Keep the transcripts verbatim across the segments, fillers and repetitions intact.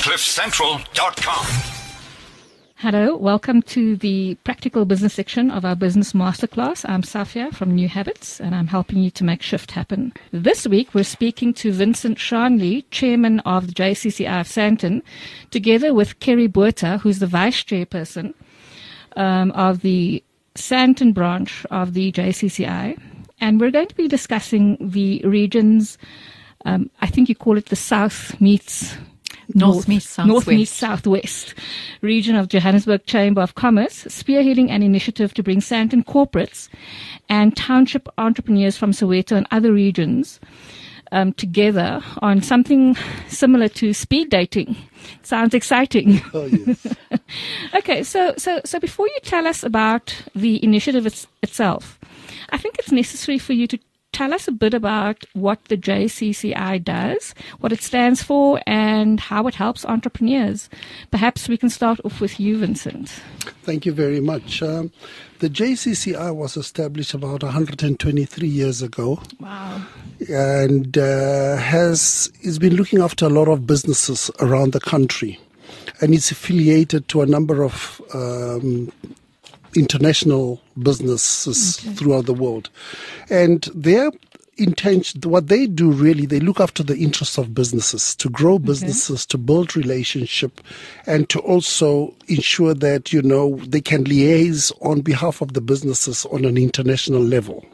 cliff central dot com. Hello, welcome to the practical business section of our business masterclass. I'm Safia from New Habits, and I'm helping you to make shift happen. This week, we're speaking to Vincent Shanley, chairman of the J C C I of Sandton, together with Kerry Botha, who's the vice chairperson um, of the Sandton branch of the J C C I. And we're going to be discussing the regions, um, I think you call it the South meets North, North meets Southwest. North meets Southwest region of Johannesburg Chamber of Commerce, spearheading an initiative to bring Sandton corporates and township entrepreneurs from Soweto and other regions um, together on something similar to speed dating. Sounds exciting. Oh, yes. Okay, so, so, so before you tell us about the initiative it's, itself, I think it's necessary for you to tell us a bit about what the J C C I does, what it stands for, and how it helps entrepreneurs. Perhaps we can start off with you, Vincent. Thank you very much. Um, the J C C I was established about one hundred twenty-three years ago. Wow. And uh, has has been looking after a lot of businesses around the country. And it's affiliated to a number of um, international businesses okay. throughout the world. And their intention, what they do really, they look after the interests of businesses, to grow businesses, okay. to build relationship, and to also ensure that, you know, they can liaise on behalf of the businesses on an international level.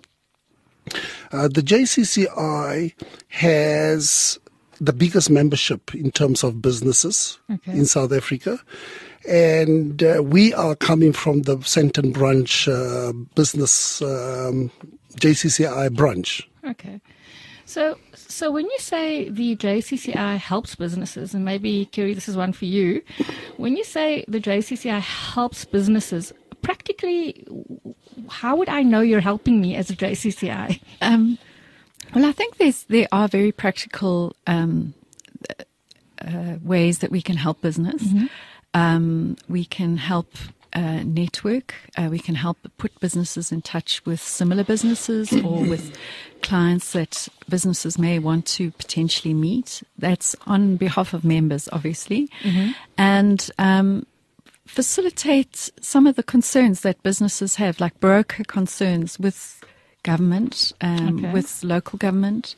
Uh, the J C C I has the biggest membership in terms of businesses okay. in South Africa. And uh, we are coming from the Sandton branch uh, business, um, J C C I branch. Okay. So so when you say the J C C I helps businesses, and maybe, Kerry, this is one for you. When you say the J C C I helps businesses, practically, how would I know you're helping me as a J C C I? Um, well, I think there's there are very practical um, uh, ways that we can help business. Mm-hmm. Um, we can help uh, network. Uh, we can help put businesses in touch with similar businesses or with clients that businesses may want to potentially meet. That's on behalf of members, obviously. Mm-hmm. And um, facilitate some of the concerns that businesses have, like broker concerns with government, um, okay. with local government.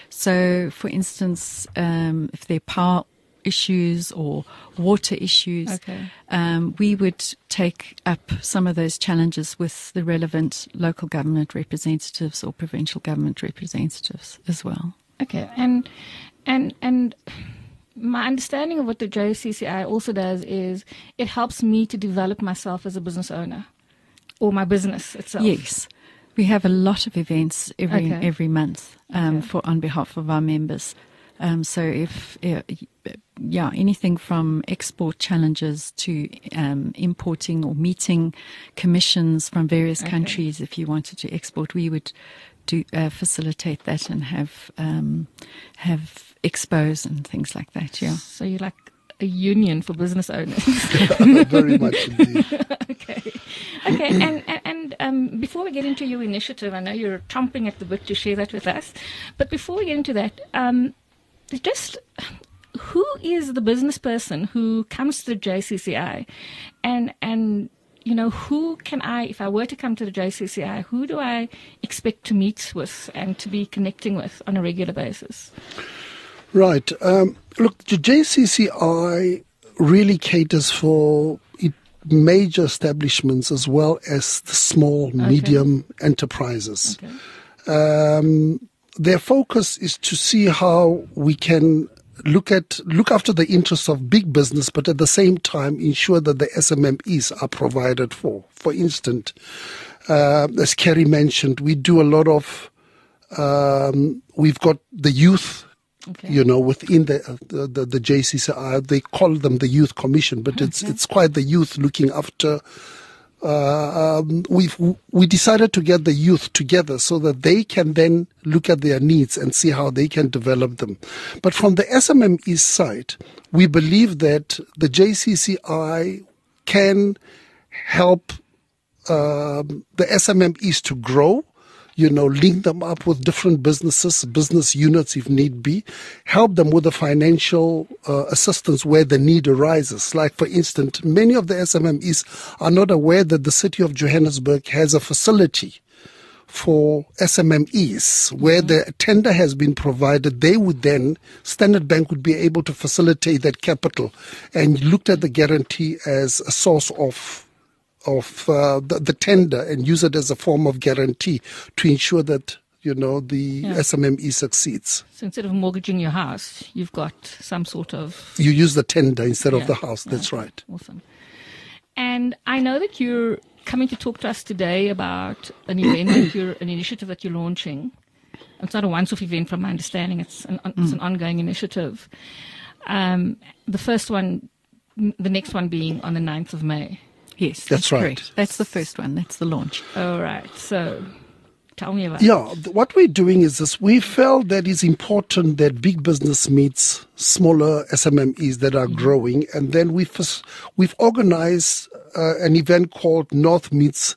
So, for instance, um, if they're power issues or water issues, okay. um, we would take up some of those challenges with the relevant local government representatives or provincial government representatives as well. Okay, and and and my understanding of what the J C C I also does is it helps me to develop myself as a business owner or my business itself. Yes, we have a lot of events every okay. every month um, okay. for on behalf of our members. Um, so if, uh, yeah, anything from export challenges to um, importing or meeting commissions from various okay. countries, if you wanted to export, we would do uh, facilitate that and have um, have expos and things like that. Yeah. So you're like a union for business owners. Very much indeed. Okay. Okay. And and, and um, before we get into your initiative, I know you're chomping at the bit to share that with us. But before we get into that, um, just who is the business person who comes to the J C C I, and and you know, who can I, if I were to come to the J C C I, who do I expect to meet with and to be connecting with on a regular basis? Right. Um, look, the J C C I really caters for it, major establishments as well as the small, okay. medium enterprises. Okay. Um, Their focus is to see how we can look at look after the interests of big business, but at the same time ensure that the S M M Es are provided for. For instance, uh, as Kerry mentioned, we do a lot of. Um, we've got the youth, okay. you know, within the, the the the J C C I. They call them the Youth Commission, but okay. it's it's quite the youth looking after. Uh, um, we've, we decided to get the youth together so that they can then look at their needs and see how they can develop them. But from the S M M E side, we believe that the J C C I can help um, the S M M Es to grow you know, link them up with different businesses, business units if need be, help them with the financial uh, assistance where the need arises. Like, for instance, many of the S M M Es are not aware that the city of Johannesburg has a facility for S M M Es where mm-hmm. the tender has been provided. They would then, Standard Bank would be able to facilitate that capital and looked at the guarantee as a source of of uh, the, the tender and use it as a form of guarantee to ensure that, you know, the yeah. S M M E succeeds. So instead of mortgaging your house, you've got some sort of... You use the tender instead yeah. of the house. That's yeah. right. Awesome. And I know that you're coming to talk to us today about an event, that you're, an initiative that you're launching. It's not a once-off event from my understanding. It's an, it's an ongoing initiative. Um, the first one, the next one being on the ninth of May. Yes, that's, that's right. Correct. That's the first one. That's the launch. All right. So tell me about yeah, it. Yeah, what we're doing is this. We felt that it's important that big business meets smaller S M M Es that are mm-hmm. growing. And then we've, we've organized uh, an event called North Meets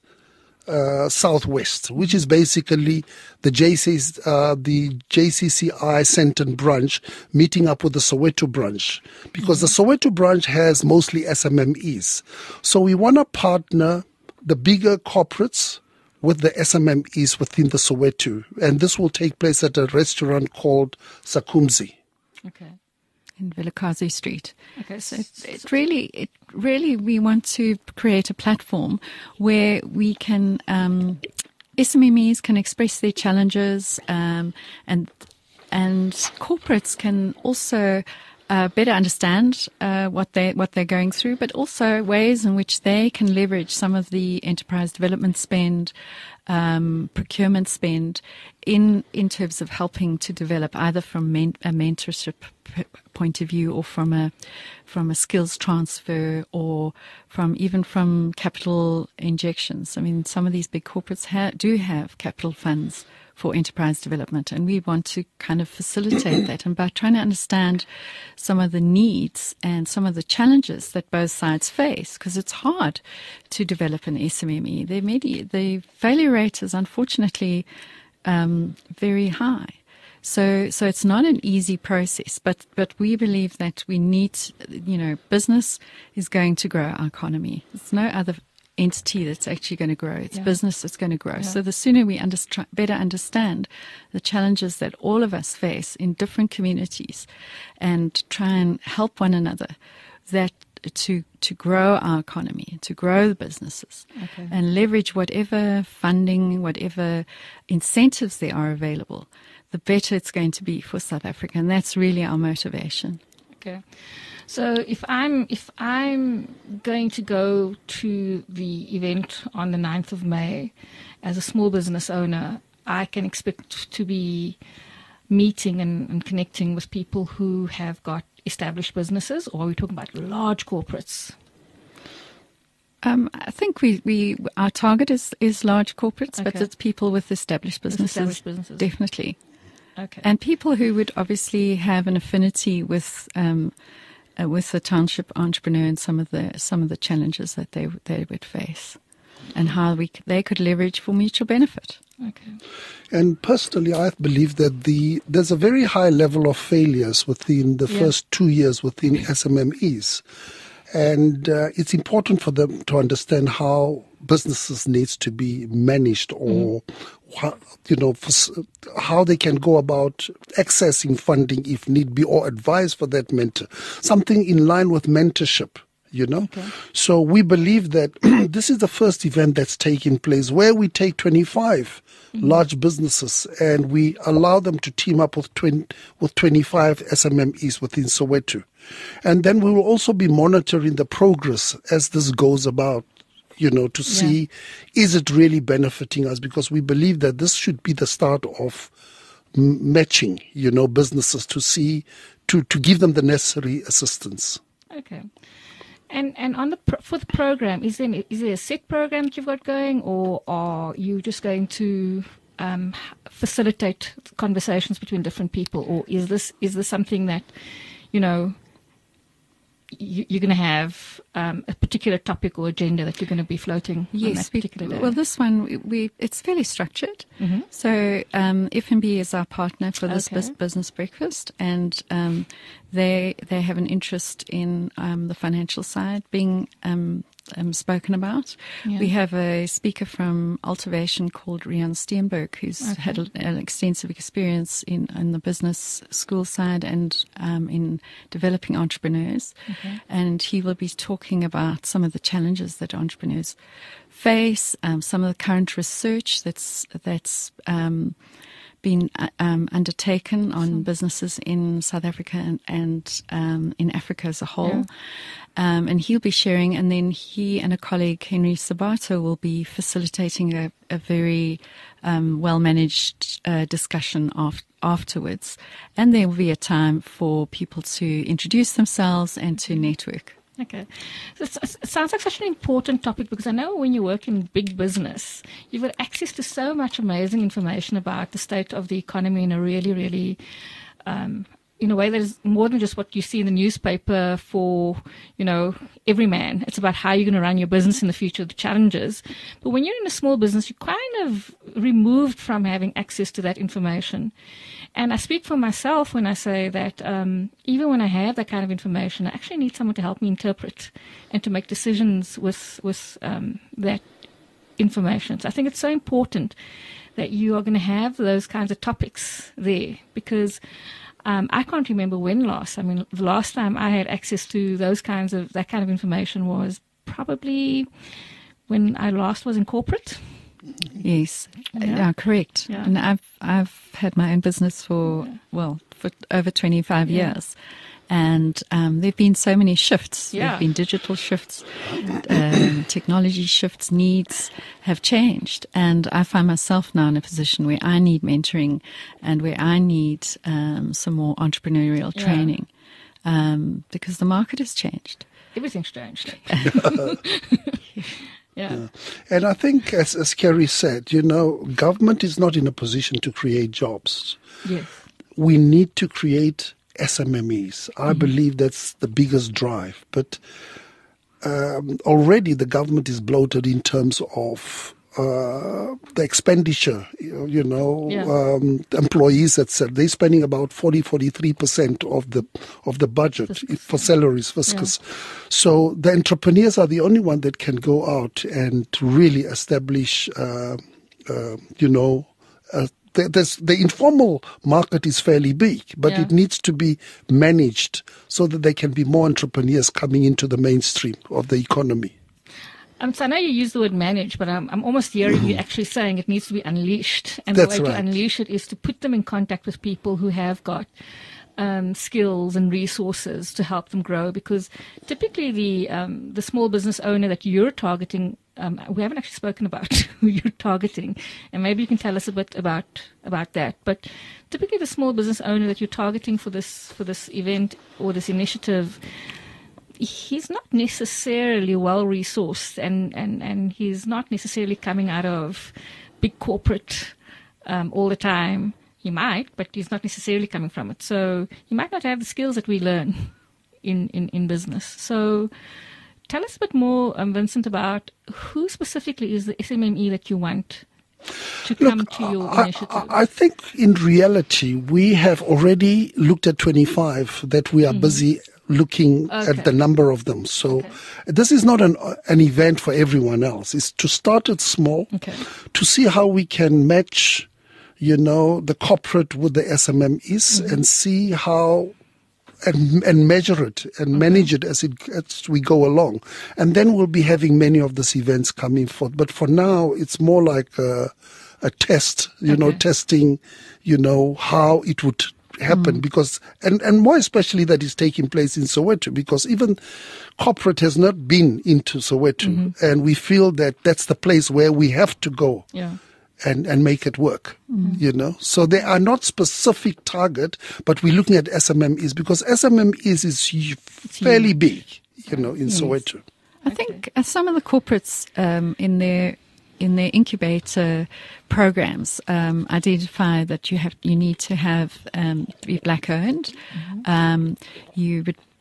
Uh, Southwest, which is basically the J C, uh, the J C C I Sandton branch meeting up with the Soweto branch, because mm-hmm. the Soweto branch has mostly S M M Es. So we want to partner the bigger corporates with the S M M Es within the Soweto, and this will take place at a restaurant called Sakumzi. Okay. In Vilakazi Street. Okay, so it, it really, it really, we want to create a platform where we can, um, S M M Es can express their challenges, um, and and corporates can also uh, better understand uh, what they what they're going through, but also ways in which they can leverage some of the enterprise development spend, um, procurement spend, in in terms of helping to develop, either from men, a mentorship p- point of view, or from a from a skills transfer, or from even from capital injections. I mean, some of these big corporates ha- do have capital funds for enterprise development, and we want to kind of facilitate that. And by trying to understand some of the needs and some of the challenges that both sides face, because it's hard to develop an S M M E. The, medi- the failure rate is unfortunately um, very high. So, so it's not an easy process, but, but we believe that we need, you know, business is going to grow our economy. There's no other entity that's actually going to grow. It's yeah. business that's going to grow. Yeah. So the sooner we underst- better understand the challenges that all of us face in different communities and try and help one another, that to to grow our economy, to grow the businesses, okay. and leverage whatever funding, whatever incentives there are available, the better it's going to be for South Africa. And that's really our motivation. Okay. So if I'm if I'm going to go to the event on the ninth of May as a small business owner, I can expect to be meeting and, and connecting with people who have got established businesses, or are we talking about large corporates? Um, I think we, we our target is, is large corporates, Okay. but it's people with established businesses, With established businesses. definitely. Okay. And people who would obviously have an affinity with um, uh, with the township entrepreneur and some of the some of the challenges that they they would face, and how we c- they could leverage for mutual benefit. Okay. And personally, I believe that the there's a very high level of failures within the Yeah. first two years within S M M Es. And uh, it's important for them to understand how businesses needs to be managed, or mm-hmm. how, you know, for, how they can go about accessing funding if need be, or advice for that mentor. Something in line with mentorship, you know. Okay. So we believe that this is the first event that's taking place where we take twenty-five mm-hmm. large businesses and we allow them to team up with twenty, with twenty-five S M M Es within Soweto. And then we will also be monitoring the progress as this goes about, you know, to see, yeah. is it really benefiting us? Because we believe that this should be the start of m- matching, you know, businesses to see, to, to give them the necessary assistance. Okay. And and on the pro- for the program, is there is there a set program that you've got going, or are you just going to um, facilitate conversations between different people, or is this is this something that, you know, you, you're going to have um, a particular topic or agenda that you're going to be floating on Yes, that particular we, day. well, this one we, we it's fairly structured. Mm-hmm. So um, F N B is our partner for this Okay. bus- business breakfast, and um, they they have an interest in um, the financial side being um, um, spoken about. Yeah. We have a speaker from Altivation called Rian Steenberg, who's Okay. had a, an extensive experience in, in the business school side and um, in developing entrepreneurs. Okay. And he will be talking about some of the challenges that entrepreneurs face, um, some of the current research that's that's um, been uh, um, undertaken on businesses in South Africa and, and um, in Africa as a whole. Um, and he'll be sharing, and then he and a colleague, Henry Sabato, will be facilitating a, a very um, well-managed uh, discussion of, afterwards. And there will be a time for people to introduce themselves and to network. Okay. So it's- it sounds like such an important topic, because I know when you work in big business, you've got access to so much amazing information about the state of the economy in a really, really, um, in a way that is more than just what you see in the newspaper for, you know, every man. It's about how you're going to run your business in the future, the challenges. But when you're in a small business, you're kind of removed from having access to that information. And I speak for myself when I say that um, even when I have that kind of information, I actually need someone to help me interpret and to make decisions with with um, that information. So I think it's so important that you are going to have those kinds of topics there, because um, I can't remember when last. I mean, the last time I had access to those kinds of that kind of information was probably when I last was in corporate. Yes, Yeah. yeah, correct. Yeah. And I've I've had my own business for Yeah. well for over twenty-five Yeah. years, and um, there've been so many shifts. Yeah. There've been digital shifts, um, technology shifts, needs have changed, and I find myself now in a position where I need mentoring, and where I need um, some more entrepreneurial Yeah. training, um, because the market has changed. Everything's changed. Yeah. And I think, as, as Kerry said, you know, government is not in a position to create jobs. Yes. We need to create S M M Es. I believe that's the biggest drive. But um, already the government is bloated in terms of uh, the expenditure, you you know, Yeah. um, the employees, et cetera. They're spending about forty, forty-three percent of the of the budget Fiscus. for salaries, fiscus. So the entrepreneurs are the only one that can go out and really establish, uh, uh, you know, uh, the, there's, the informal market is fairly big, but Yeah. it needs to be managed so that there can be more entrepreneurs coming into the mainstream of the economy. Um, so I know you use the word manage, but I'm, I'm almost hearing you actually saying it needs to be unleashed. And That's the way right. to unleash it is to put them in contact with people who have got um, skills and resources to help them grow. Because typically the um, the small business owner that you're targeting, um, we haven't actually spoken about who you're targeting, and maybe you can tell us a bit about about that. But typically the small business owner that you're targeting for this for this event or this initiative, he's not necessarily well resourced, and, and, and he's not necessarily coming out of big corporate um, all the time. He might, but he's not necessarily coming from it. So he might not have the skills that we learn in, in, in business. So tell us a bit more, um, Vincent, about who specifically is the S M M E that you want to come Look, to your I, initiative. I, I think in reality, we have already looked at twenty-five that we are busy looking Okay. at the number of them. So Okay. this is not an, an event for everyone else. It's to start it small, Okay. to see how we can match, you know, the corporate with the S M M Es and see how and, and measure it and manage it as it as we go along. And then we'll be having many of these events coming forth. But for now, it's more like a, a test, you know, Okay. testing, you know, how it would happen because, and, and more especially that is taking place in Soweto, because even corporate has not been into Soweto, and we feel that that's the place where we have to go Yeah. and, and make it work, you know. So they are not specific target, but we're looking at S M M Es because S M M Es is hu- fairly big, you know, in Soweto. I think uh, some of the corporates um, in their in their incubator programs um, identify that you have you need to have um, be black owned. Um, you would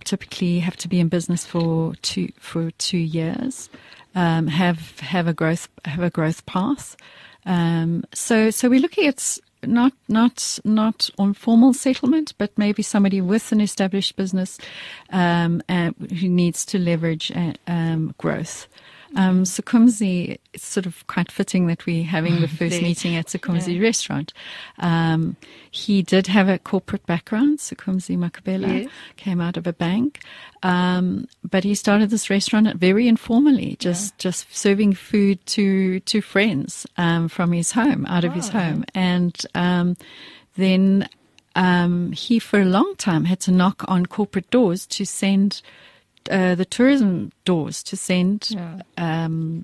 typically have to be in business for two for two years, um, have have a growth have a growth path. Um, so so we're looking at not not not on formal settlement, but maybe somebody with an established business um, uh, who needs to leverage uh, um, growth. Um, Sukumzi, it's sort of quite fitting that we're having the first meeting at Sukumzi yeah. restaurant. Um, he did have a corporate background. Sukumzi Makabela yes. came out of a bank. Um, but he started this restaurant very informally, just, yeah. just serving food to, to friends, um, from his home, out of oh. his home. And, um, then, um, he for a long time had to knock on corporate doors to send Uh, the tourism doors to send yeah. um,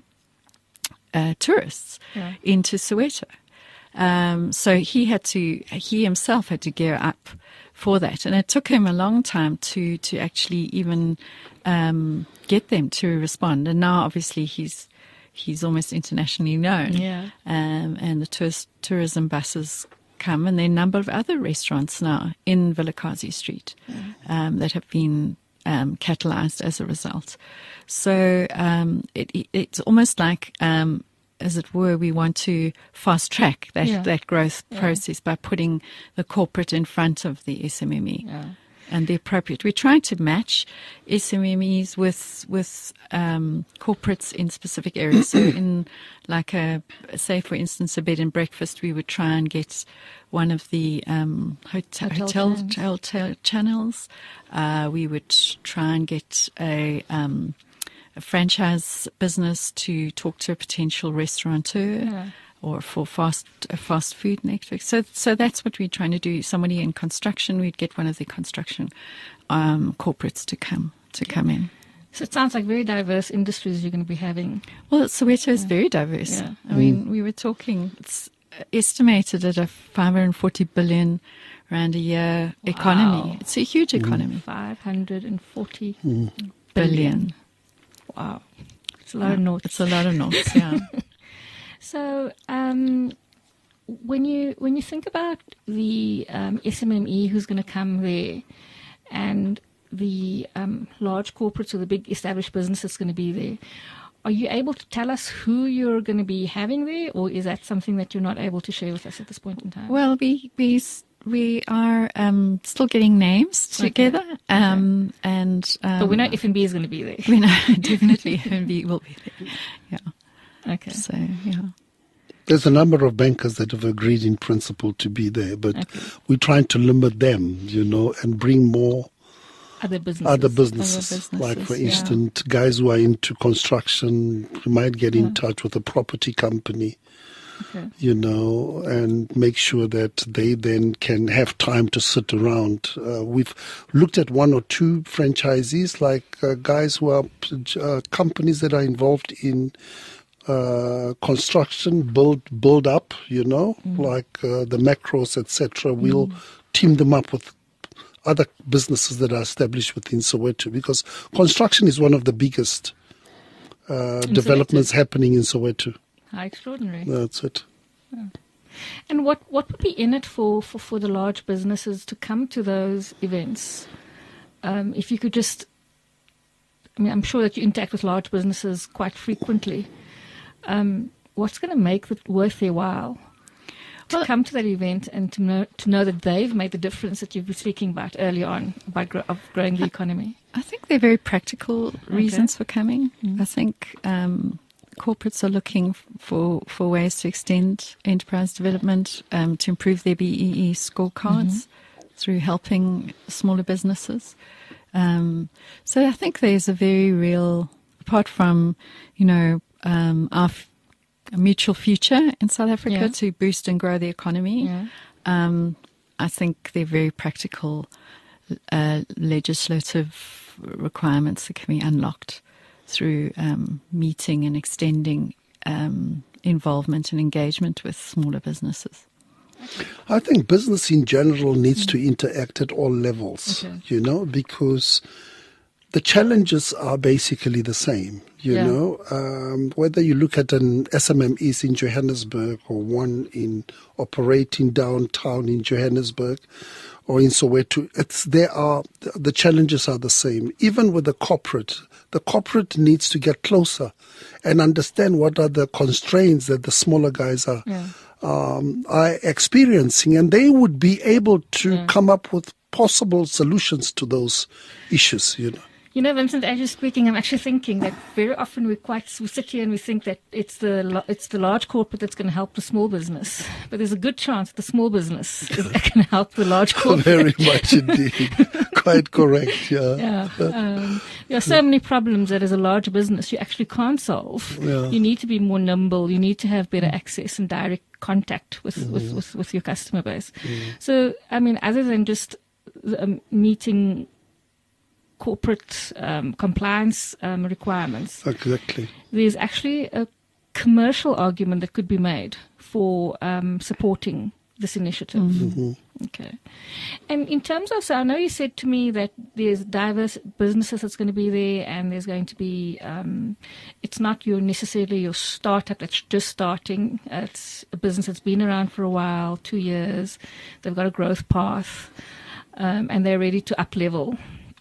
uh, tourists yeah. into Soweto. Um, so he had to, he himself had to gear up for that, and it took him a long time to to actually even um, get them to respond. And now, obviously, he's he's almost internationally known. Yeah. Um, and the tourist, tourism buses come, and there are a number of other restaurants now in Vilakazi Street yeah. um, that have been Um, catalyzed as a result. So um, it, it, it's almost like, um, as it were, we want to fast track that, yeah. that growth yeah. process by putting the corporate in front of the S M M E yeah. and the appropriate. We're trying to match S M M Es with with um, corporates in specific areas. So in like a, say for instance, a bed and breakfast, we would try and get one of the um, hotel, hotel, hotel, channels. hotel channels. Uh, we would try and get a, um, a franchise business to talk to a potential restaurateur yeah. or for fast a fast food network. So, so that's what we're trying to do. Somebody in construction, we'd get one of the construction um, corporates to come to come in. So it sounds like very diverse industries you're going to be having. Well, Soweto is yeah. very diverse. Yeah. I mean, we were talking. It's estimated at a five hundred forty billion rand a year wow. economy. It's a huge economy. five hundred forty mm. billion. billion. Wow. It's a lot yeah, of notes. It's a lot of notes, yeah. So um, when you when you think about the um, S M M E who's going to come there and the um, large corporates or the big established businesses going to be there, are you able to tell us who you're going to be having there, or is that something that you're not able to share with us at this point in time? Well, we we we are um, still getting names together, okay. um, okay. and um, but we know F N B is going to be there. We know definitely F N B will be there. Yeah. Okay. So yeah. There's a number of bankers that have agreed in principle to be there, but okay. we're trying to limit them, you know, and bring more Other businesses. Other businesses, Other businesses like for yeah. instance, guys who are into construction, you might get in yeah. touch with a property company, okay. you know, and make sure that they then can have time to sit around. Uh, we've looked at one or two franchisees, like uh, guys who are uh, companies that are involved in uh, construction, build build up, you know, mm. like uh, the Macros, et cetera. We'll mm. team them up with other businesses that are established within Soweto, because construction is one of the biggest uh, developments Soweto. happening in Soweto. How extraordinary. That's it. Yeah. And what, what would be in it for, for, for the large businesses to come to those events? Um, if you could just, I mean, I'm sure that you interact with large businesses quite frequently. Um, what's going to make it worth their while? To well, come to that event and to know to know that they've made the difference that you've been speaking about earlier on by gro- of growing the economy. I think they're very practical reasons okay. for coming. Mm. I think um, corporates are looking f- for for ways to extend enterprise development, um, to improve their B E E scorecards mm-hmm. through helping smaller businesses. Um, so I think there's a very real, apart from you know um, our f- a mutual future in South Africa yeah. to boost and grow the economy. Yeah. Um, I think they're very practical uh, legislative requirements that can be unlocked through um, meeting and extending um, involvement and engagement with smaller businesses. I think business in general needs mm. to interact at all levels, okay. you know, because the challenges are basically the same. You Yeah. know, um, whether you look at an S M M East in Johannesburg or one in operating downtown in Johannesburg or in Soweto, it's there are the challenges are the same. Even with the corporate, the corporate needs to get closer and understand what are the constraints that the smaller guys are Yeah. um, are experiencing, and they would be able to Yeah. come up with possible solutions to those issues. You know. You know, Vincent, as you're speaking, I'm actually thinking that very often we quite we sit here and we think that it's the lo- it's the large corporate that's going to help the small business, but there's a good chance that the small business is going to help the large corporate. Very much indeed. Quite correct, yeah. Yeah, um, there are so many problems that as a large business you actually can't solve. Yeah. You need to be more nimble. You need to have better access and direct contact with, Mm-hmm. with, with, with your customer base. So, I mean, other than just um, meeting corporate um, compliance um, requirements, Exactly. there's actually a commercial argument that could be made for um, supporting this initiative. Mm-hmm. Okay. And in terms of, so I know you said to me that there's diverse businesses that's going to be there, and there's going to be, um, it's not your necessarily your startup that's just starting. It's a business that's been around for a while, two years. They've got a growth path, um, and they're ready to up level.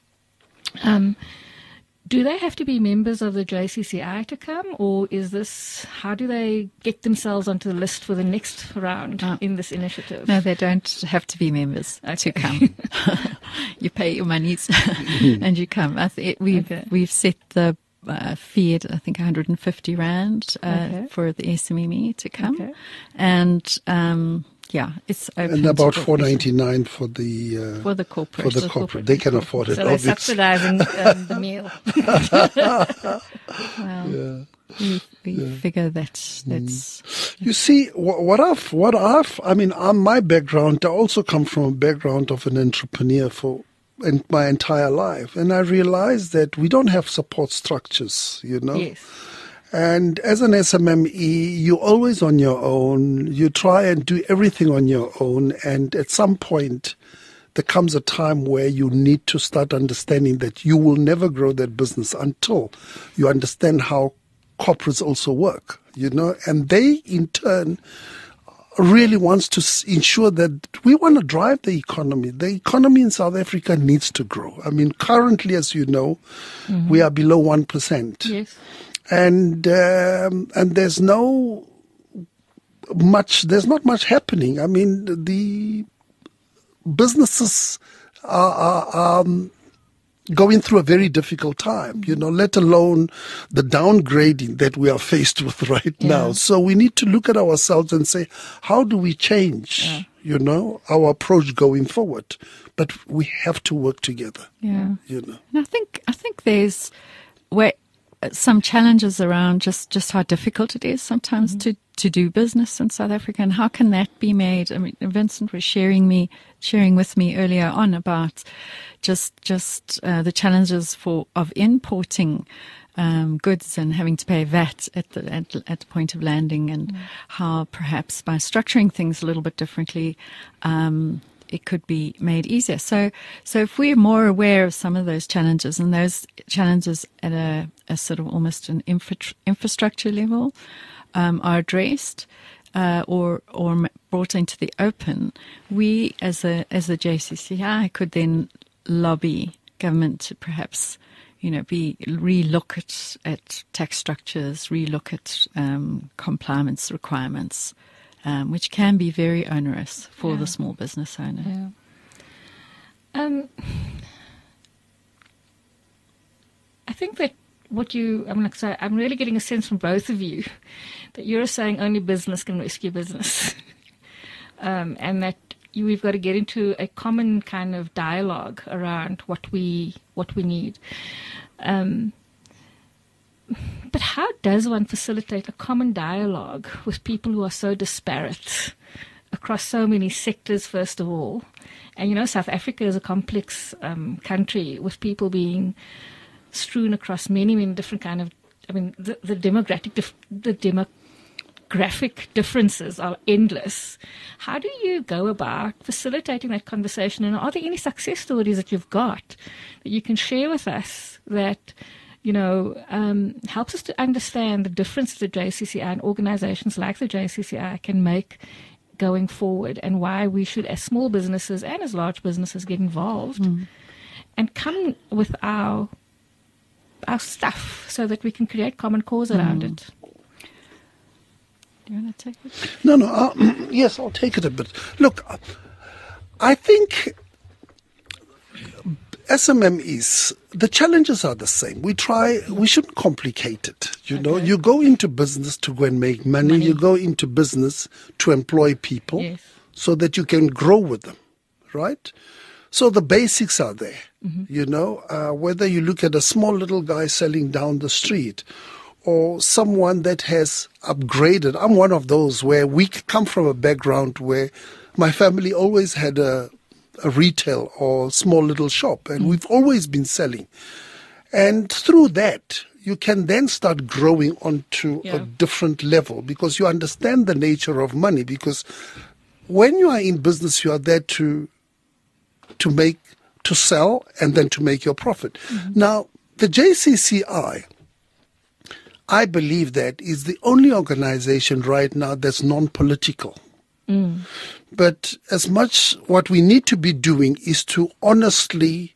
Um, do they have to be members of the J C C I to come, or is this, how do they get themselves onto the list for the next round Oh. in this initiative? No, they don't have to be members Okay. to come. You pay your monies and you come. I th- we've Okay. we've set the uh, fee at I think one hundred fifty rand uh, Okay. for the S M M E to come, Okay. and um, yeah, it's open And to about everyone. four ninety-nine for the uh, for the corporate. for the corporate. They can afford it, So they're obviously. subsidizing um, the meal. Well, we, we figure that that's You see, wh- what I've, what I've, I mean, um, my background, I also come from a background of an entrepreneur for in my entire life. And I realized that we don't have support structures, you know. Yes. And as an S M M E, you're always on your own. You try and do everything on your own. And at some point, there comes a time where you need to start understanding that you will never grow that business until you understand how corporates also work, you know. And they, in turn, really wants to s- ensure that we want to drive the economy. The economy in South Africa needs to grow. I mean, currently, as you know, we are below one percent. Yes. And um, and there's no much. There's not much happening. I mean, the businesses are, are um, going through a very difficult time. You know, let alone the downgrading that we are faced with right Yeah. now. So we need to look at ourselves and say, how do we change? Yeah. You know, our approach going forward. But we have to work together. yeah. You know. And I think I think there's where some challenges around just, just how difficult it is sometimes to, to do business in South Africa, and how can that be made? I mean, Vincent was sharing me sharing with me earlier on about just just uh, the challenges for of importing um, goods and having to pay V A T at the at, at the point of landing, and how perhaps by structuring things a little bit differently, um, it could be made easier. So, so if we're more aware of some of those challenges, and those challenges at a, a sort of almost an infra- infrastructure level um, are addressed uh, or or m- brought into the open, we as a as the J C C I could then lobby government to perhaps, you know, be re-look at, at tax structures, re-look at um, compliance requirements. Um, which can be very onerous for Yeah. the small business owner. Yeah. Um, I think that what you, I'm like, so I'm really getting a sense from both of you that you're saying only business can rescue business, um, and that you, we've got to get into a common kind of dialogue around what we what we need. Um, But how does one facilitate a common dialogue with people who are so disparate across so many sectors, first of all? And, you know, South Africa is a complex um, country with people being strewn across many, many different kind of, I mean, the, the demographic, dif- the geographic differences are endless. How do you go about facilitating that conversation? And are there any success stories that you've got that you can share with us that, you know, um, helps us to understand the difference that the J C C I and organizations like the J C C I can make going forward, and why we should, as small businesses and as large businesses, get involved mm. and come with our our stuff so that we can create common cause around mm. it. Do you want to take it? No, no. Uh, yes, I'll take it a bit. Look, I think S M M Es, the challenges are the same. We try, we shouldn't complicate it. You okay. know, you go into business to go and make money. money. You go into business to employ people yes. so that you can grow with them, right? So the basics are there, mm-hmm. you know, uh, whether you look at a small little guy selling down the street or someone that has upgraded. I'm one of those where we come from a background where my family always had a a retail or small little shop, and mm. we've always been selling. And through that, you can then start growing onto yeah. a different level because you understand the nature of money. Because when you are in business, you are there to to make, to sell, and then to make your profit. Mm-hmm. Now, the J C C I, I believe that is the only organization right now that's non-political. Mm. But as much what we need to be doing is to honestly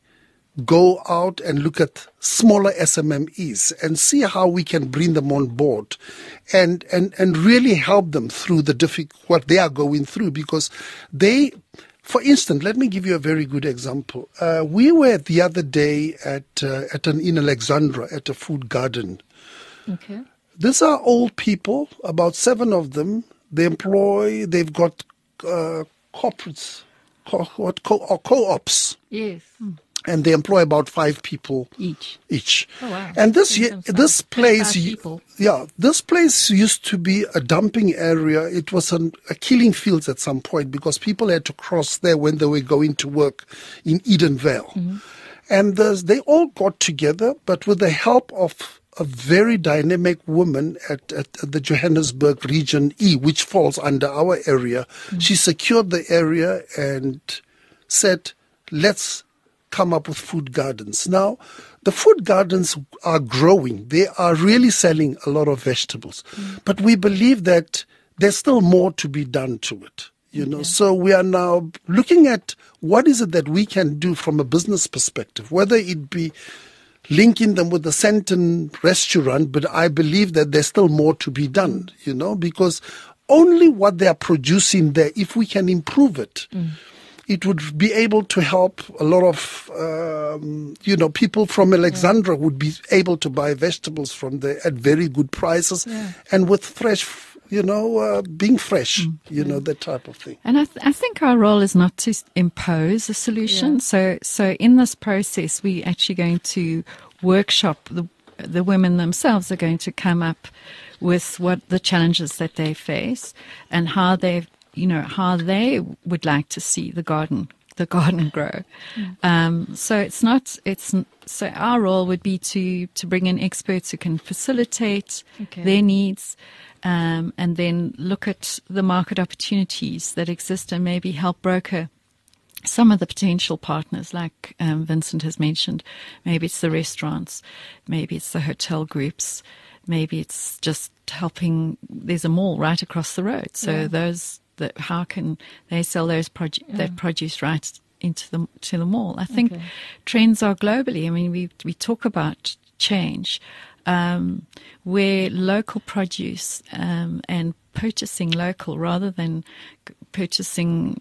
go out and look at smaller S M M Es and see how we can bring them on board and, and, and really help them through the diffi- what they are going through. Because they, for instance, let me give you a very good example. Uh, we were the other day at, uh, at an, in Alexandra at a food garden. Okay. These are old people, about seven of them. They employ, they've got uh, corporates, co- what, co- or co-ops. Yes. Mm. And they employ about five people each. Each. Oh, wow. And this ye- this place, yeah, this place used to be a dumping area. It was an, a killing fields at some point because people had to cross there when they were going to work in Edenvale. Mm-hmm. And they all got together, but with the help of a very dynamic woman at, at, at the Johannesburg Region E, which falls under our area. Mm-hmm. She secured the area and said, let's come up with food gardens. Now, the food gardens are growing. They are really selling a lot of vegetables. Mm-hmm. But we believe that there's still more to be done to it. You know, okay. So we are now looking at what is it that we can do from a business perspective, whether it be linking them with the Sandton restaurant, but I believe that there's still more to be done, you know, because only what they are producing there, if we can improve it, mm. it would be able to help a lot of, um, you know, people from Alexandra yeah. would be able to buy vegetables from there at very good prices yeah. and with fresh, you know, uh, being fresh, mm. you yeah. know, that type of thing. And I, th- I think our role is not to impose a solution. Yeah. So, so in this process, we're actually going to workshop the the women themselves are going to come up with what the challenges that they face and how they, you know, how they would like to see the garden, the garden grow. Mm. Um, so it's not, it's, so our role would be to, to bring in experts who can facilitate okay. their needs, um, and then look at the market opportunities that exist and maybe help broker some of the potential partners, like um, Vincent has mentioned. Maybe it's the restaurants, maybe it's the hotel groups, maybe it's just helping. There's a mall right across the road, so yeah. those that how can they sell those produ- yeah. that produce right into the to the mall? I think okay. trends are globally. I mean, we we talk about change, um, where local produce um, and purchasing local rather than purchasing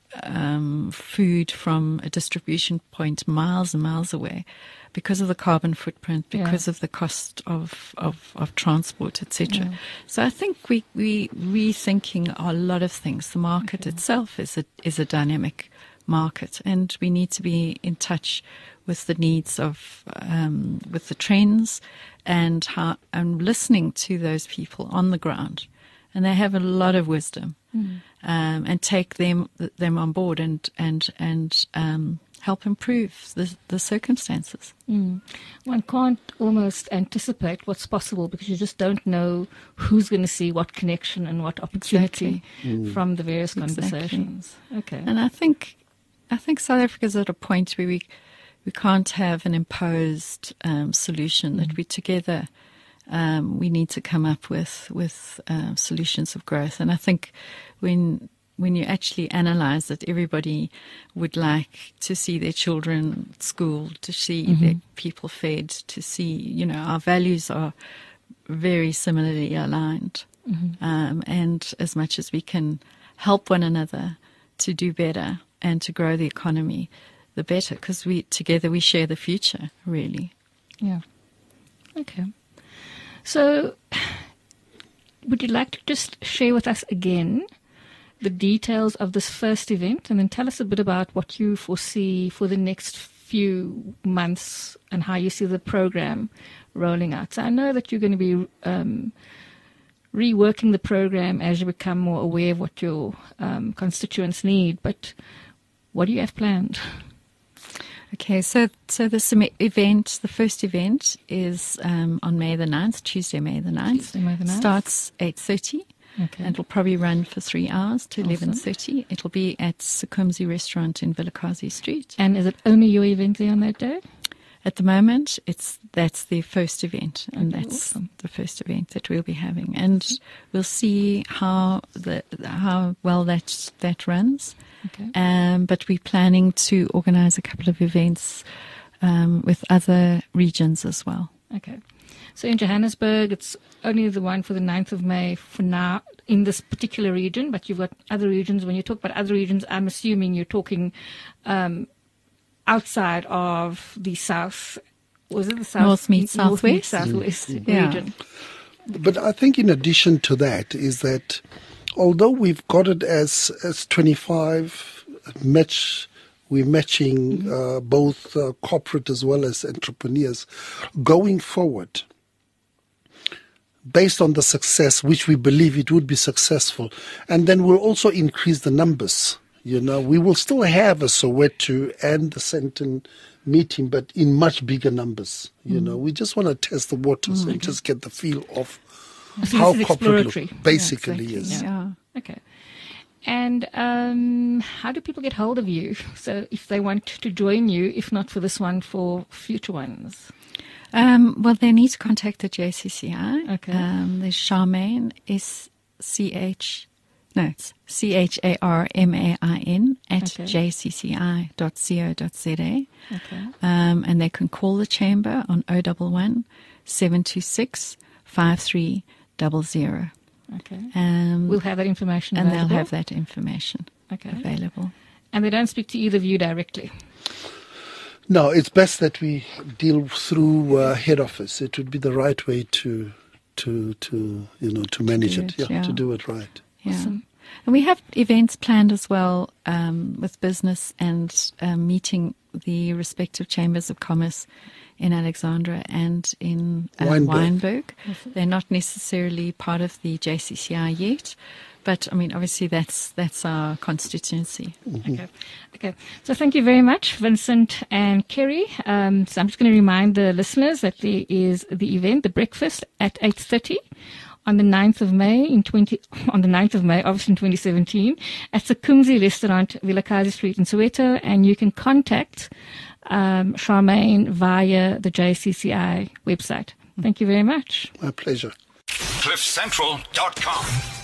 Um, food from a distribution point miles and miles away because of the carbon footprint, because yeah. of the cost of, of, of transport, et cetera. Yeah. So I think we we rethinking a lot of things. The market okay. itself is a is a dynamic market, and we need to be in touch with the needs of um, with the trends and how and listening to those people on the ground. And they have a lot of wisdom, mm. um, and take them them on board and and and um, help improve the, the circumstances. Mm. One can't almost anticipate what's possible because you just don't know who's going to see what connection and what opportunity Exactly. from the various Exactly. conversations. Okay. And I think I think South Africa's at a point where we we can't have an imposed um, solution. That we together um, we need to come up with with uh, solutions of growth. And I think when when you actually analyze that, everybody would like to see their children at school, to see mm-hmm. their people fed, to see, you know, our values are very similarly aligned. Mm-hmm. Um, and as much as we can help one another to do better and to grow the economy, the better, because we together we share the future, really. Yeah. Okay. So would you like to just share with us again the details of this first event, and then tell us a bit about what you foresee for the next few months and how you see the program rolling out? So I know that you're going to be um, reworking the program as you become more aware of what your um, constituents need, but what do you have planned? Okay, so so this event, the first event, is um, on May the ninth, Tuesday, May the ninth. Tuesday, May the ninth. Starts eight thirty. Okay. And it'll probably run for three hours to Awesome. eleven thirty. It'll be at Sikumzi Restaurant in Vilakazi Street. And is it only your event there on that day? At the moment, it's that's the first event, and Okay, that's awesome. the first event that we'll be having. And we'll see how the how well that that runs. Okay. Um, but we're planning to organize a couple of events um, with other regions as well. Okay. So in Johannesburg, it's only the one for the ninth of May for now in this particular region, but you've got other regions. When you talk about other regions, I'm assuming you're talking um, outside of the south. Was it the south? North meets North meets southwest. southwest Yeah. region. But I think in addition to that is that although we've got it as as twenty-five match, we're matching uh, both uh, corporate as well as entrepreneurs going forward. Based on the success, which we believe it would be successful, and then we'll also increase the numbers. You know, we will still have a Soweto and the Sandton meeting, but in much bigger numbers. You mm. know, we just want to test the waters mm, and okay. just get the feel of so how this is corporate exploratory. look, basically yeah, exactly. is. Yeah. Okay. And um, how do people get hold of you? So if they want to join you, if not for this one, for future ones? Um, well, they need to contact the J C C I. Okay. Um, there's Charmaine, S C H, no, it's C H A R M A I N at Okay. j c c i dot co dot z a. Okay. Um, and they can call the chamber on oh one one, seven two six, five three zero zero. Okay. Um, We'll have that information and available. they'll have that information Okay. available. And they don't speak to either of you directly? No, it's best that we deal through uh, head office. It would be the right way to, to, to you know, to manage do it. it, Yeah, yeah. to do it right. Yeah. Awesome. And we have events planned as well um, with business and um, meeting the respective chambers of commerce in Alexandra and in uh, Wynberg. Wynberg. They're not necessarily part of the J C C I yet, but I mean, obviously that's that's our constituency. Okay. Okay. So thank you very much, Vincent and Kerry. Um, so I'm just going to remind the listeners that there is the event, the breakfast, at eight thirty on the ninth of May in twenty on the ninth of May, obviously in twenty seventeen, at Sikumzi Restaurant, Vilakazi Street in Soweto, and you can contact um, Charmaine via the J C C I website. Thank you very much. My pleasure. cliff central dot com